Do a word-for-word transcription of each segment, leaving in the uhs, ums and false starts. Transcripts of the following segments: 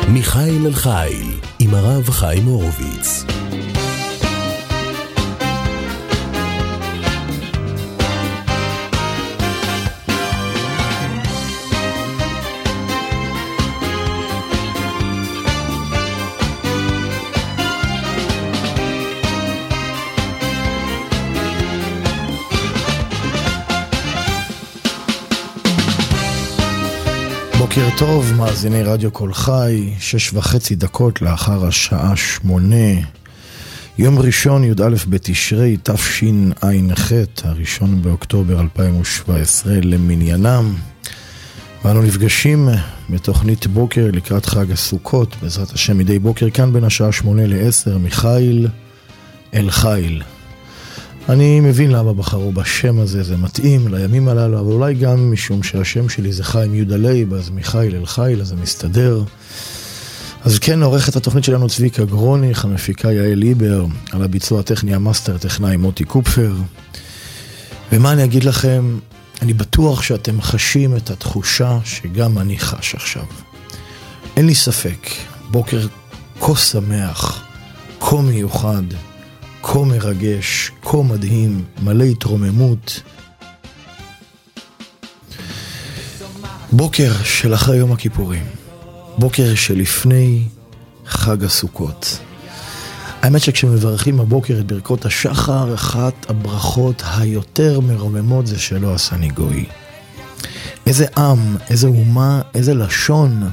מיכאל אל חיל עם הרב חיים הורוביץ. בוקר טוב, מאזיני רדיו קול חי, שש וחצי דקות לאחר השעה שמונה, יום ראשון י"א בתשרי תשע"ח, הראשון באוקטובר אלפיים שבע עשרה למניינם, ואנו נפגשים בתוכנית בוקר לקראת חג הסוכות, בעזרת השם מדי בוקר כאן בין השעה שמונה לעשר, מיכאל אל חיל. אני מבין למה בחרו בשם הזה, זה מתאים לימים הללו, אבל אולי גם משום שהשם שלי זה חיים יהודה לייב, אז מיכאל אל חיל, אז זה מסתדר. אז כן, עורכת התוכנית שלנו צביקה גרוניך, המפיקה יעל ליבר, על הביצוע הטכני המאסטר טכנאי מוטי קופפר. ומה אני אגיד לכם, אני בטוח שאתם חשים את התחושה שגם אני חש עכשיו. אין לי ספק, בוקר כה שמח, כה מיוחד, כה מרגש, כה מדהים, מלא התרוממות. בוקר של אחרי יום הכיפורים, בוקר שלפני חג הסוכות. האמת שכשמברכים הבוקר את ברכות השחר, אחת הברכות היותר מרוממות זה שלא עשני גוי. איזה עם, איזה אומה, איזה לשון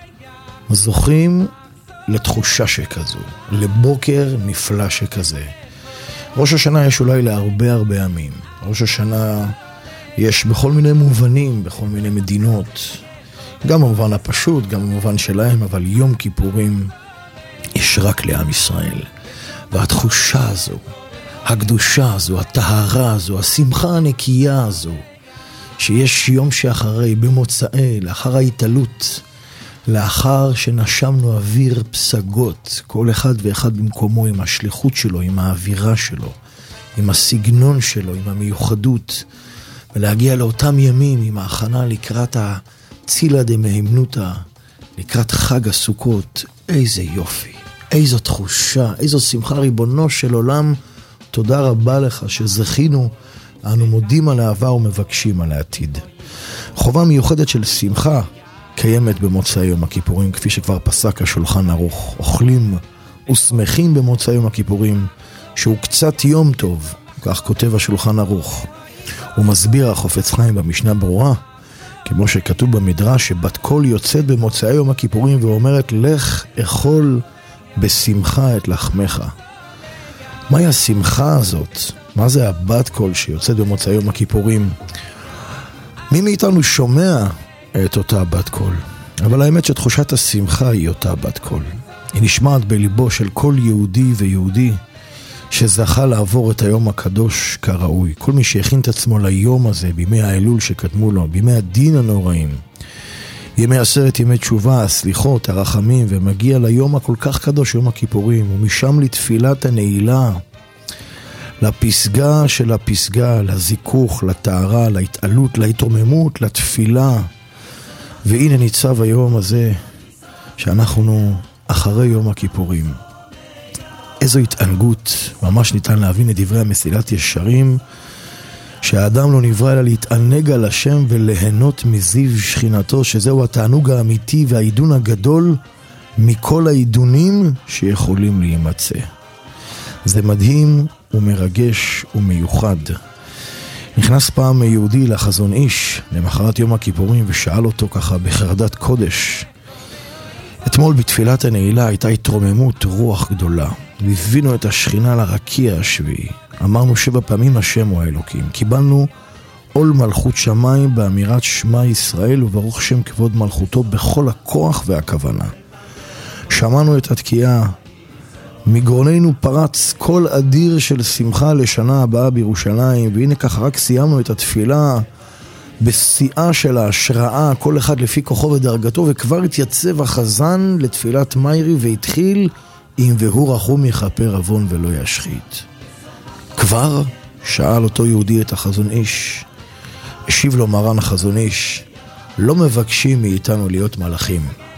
זוכים לתחושה שכזו, לבוקר נפלא שכזה. ראש השנה יש אולי להרבה הרבה עמים. ראש השנה יש בכל מיני מובנים, בכל מיני מדינות. גם במובן הפשוט, גם במובן שלהם, אבל יום כיפורים יש רק לעם ישראל. והתחושה הזו, הקדושה הזו, הטהרה הזו, השמחה הנקייה הזו, שיש יום שאחרי, במוצאי, לאחר ההתעלות, לאחר שנשמנו אוויר פסגות, כל אחד ואחד במקומו עם השליחות שלו, עם האווירה שלו, עם הסגנון שלו, עם המיוחדות, ולהגיע לאותם ימים עם ההכנה לקראת הצילה דמהימנותה, לקראת חג הסוכות. איזה יופי, איזו תחושה, איזו שמחה, ריבונו של עולם, תודה רבה לך שזכינו, אנו מודים על העבר ומבקשים על העתיד. חובה מיוחדת של שמחה קיימת במוצאי יום הכיפורים, כפי שכבר פסק השולחן ערוך. אוכלים ושמחים במוצאי יום הכיפורים, שהוא קצת יום טוב, כך כותב השולחן ערוך. הוא מסביר החופץ חיים במשנה ברורה, כמו שכתוב במדרש, שבת קול יוצאת במוצאי יום הכיפורים ואומרת, לך אכול בשמחה את לחמך. מהי השמחה הזאת? מה זה הבת קול שיוצאת במוצאי יום הכיפורים? מי מאיתנו שומע את אותה בת קול? אבל האמת שתחושת השמחה היא אותה בת קול. היא נשמעת בליבו של כל יהודי ויהודי שזכה לעבור את היום הקדוש כראוי. כל מי שהכין את עצמו ליום הזה, בימי האלול שקדמו לו, בימי הדין הנוראים, ימי עשרת ימי תשובה, הסליחות, הרחמים, ומגיע ליום הכל כך קדוש, יום הכיפורים, ומשם לתפילת הנעילה, לפסגה של הפסגה, לזיכוך, לטהרה, להתעלות, להתרוממות, לתפילה. והנה ניצב היום הזה שאנחנו אחרי יום הכיפורים. איזו התענגות, ממש ניתן להבין את דברי המסילת ישרים, שהאדם לא נברא אלא להתענג על השם וליהנות מזיו שכינתו, שזהו התענוג האמיתי והעידון הגדול מכל העידונים שיכולים להימצא. זה מדהים ומרגש ומיוחד. נכנס פעם יהודי לחזון איש למחרת יום הכיפורים ושאל אותו ככה בחרדת קודש. אתמול בתפילת הנעילה הייתה התרוממות רוח גדולה. הבינו את השכינה לרקיע השביעי. אמרנו שבע פעמים השם הוא האלוקים. קיבלנו עול מלכות שמיים באמירת שמע ישראל וברוך שם כבוד מלכותו בכל הכוח והכוונה. שמענו את התקיעה. מגרוננו פרץ כל אדיר של שמחה לשנה הבאה בירושלים, והנה ככה רק סיימנו את התפילה בשיאה של ההשראה, כל אחד לפי כוחו ודרגתו, וכבר התייצב החזן לתפילת מיירי והתחיל אם והוא רחום יכפר עוון ולא ישחית. כבר שאל אותו יהודי את החזון איש, השיב לו מרן החזון איש, לא מבקשים מאיתנו להיות מלאכים,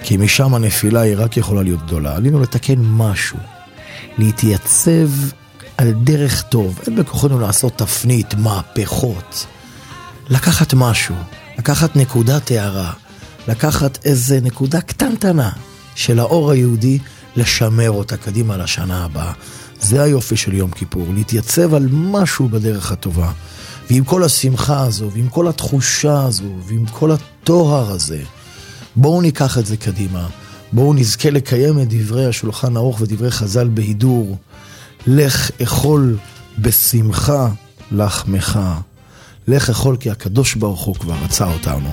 כי משם הנפילה היא רק יכולה להיות גדולה. עלינו לתקן משהו, להתייצב על דרך טוב. אין בכוחנו לעשות תפנית, מהפכות. לקחת משהו, לקחת נקודת הערה, לקחת איזה נקודה קטנטנה של האור היהודי, לשמר אותה קדימה לשנה הבאה. זה היופי של יום כיפור, להתייצב על משהו בדרך הטובה. ועם כל השמחה הזו, ועם כל התחושה הזו, ועם כל התואר הזה, בואו ניקח את זה קדימה. בואו נזכה לקיים את דברי השולחן ערוך ודברי חז"ל בהידור. לך אכול בשמחה לחמך. לך אכול כי הקדוש ברוך הוא כבר רצה אותנו.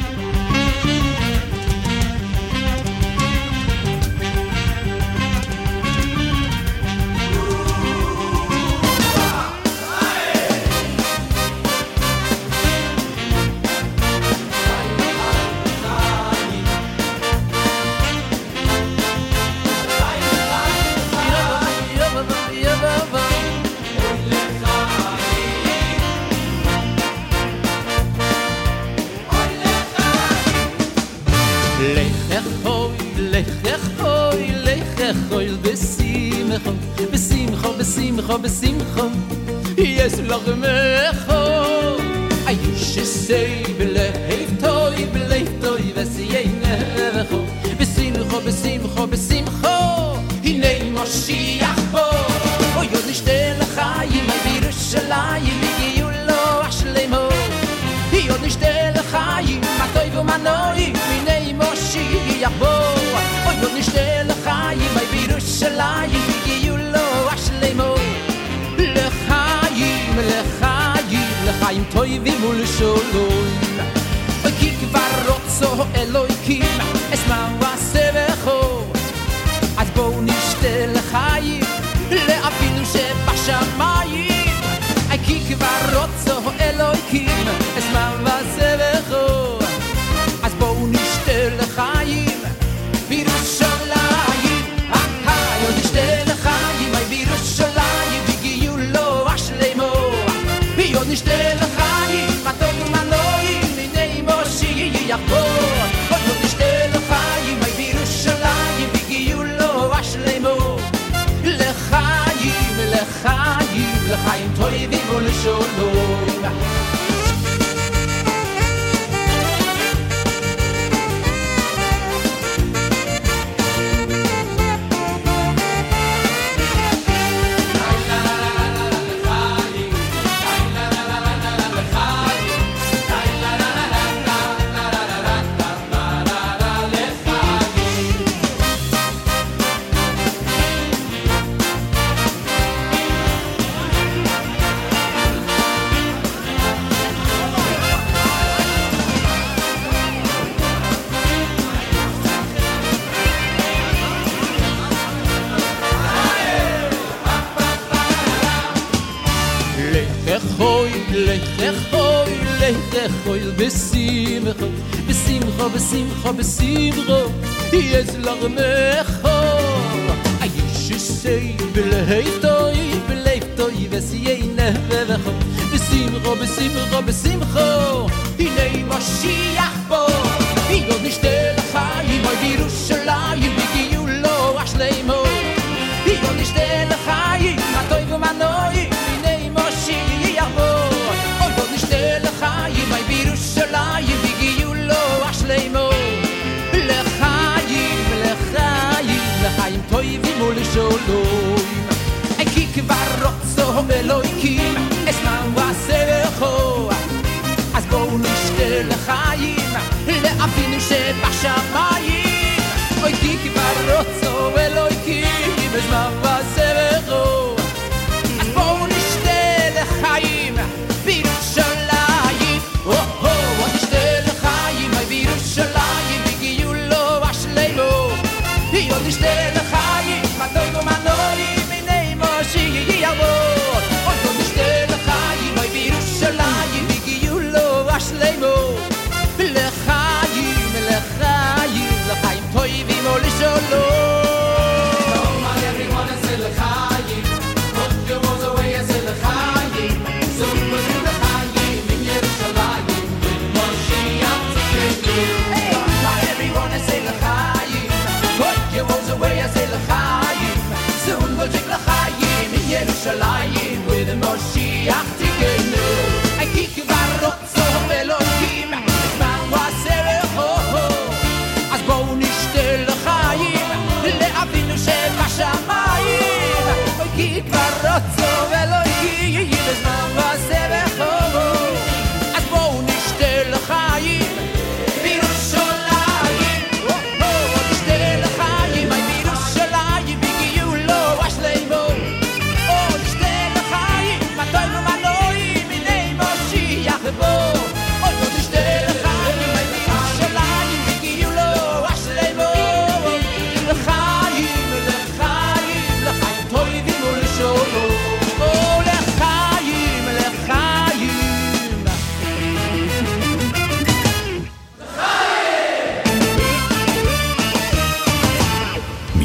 בשמחו יש לרמחו איש שסי בלב טוי בלב טוי וסיינחו בשמחו בשמחו בשמחו הנה משיח בו אוי עוד נשתה לחיים בירושלים הגיעו לו השלמו עוד נשתה לחיים הטוי ומנוי הנה משיח בו אוי עוד נשתה לחיים בירושלים הגיעו לו השלמו לחיים, לחיים, לחיים טובים ולשלום כי כבר רוצו אלוהיקים אסמע ועשבחו אז בואו נשתה לחיים לאבינו שבשמיים כי כבר רוצו אלוהיקים אסמע ועשבחו אז בואו נשתה לחיים בירושלים עוד נשתה לחיים בירושלים עוד נשתה לחיים מתוק ומנועים מיני מושיח בו עוד נשתה לחיים בירושלים הגיעו לו השלמו לחיים, לחיים, לחיים טובים ולשלום בשמחו, בשמחו, בשמחו, בשמחו יש לרמחו האיש שסי בלב טוי, בלב טוי וסיינחו בשמחו, בשמחו, בשמחו הנה משיח בו עוד נשתה לחיים בירושלים הגיעו לו השלמו עוד נשתה לחיים הטוב ומנוי הנה משיח בו עוד נשתה לחיים בירושלים הגיעו לו השלמו לחיים, לחיים, לחיים טובים ולשלום כי כבר רוצו אלוהיקים אסמע ועשבחו אז בואו נשתה לחיים לאבינו שבשמיים אוי כי כבר רוצו אלוהיקים אסמע ועשבחו אז בואו נשתה לחיים בירושלים עוד נשתה לחיים בירושלים הגיעו לו השלמו עוד נשתה לחיים מתוק ומנוי מיני מושיח בו עוד נשתה לחיים בירושלים הגיעו לו השלמו לחיים, לחיים, לחיים טובים ולשלום Come on everyone and say לחיים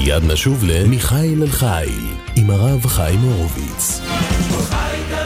מיד נשוב למיכאל אל חיל עם הרב חיים הורוביץ. חי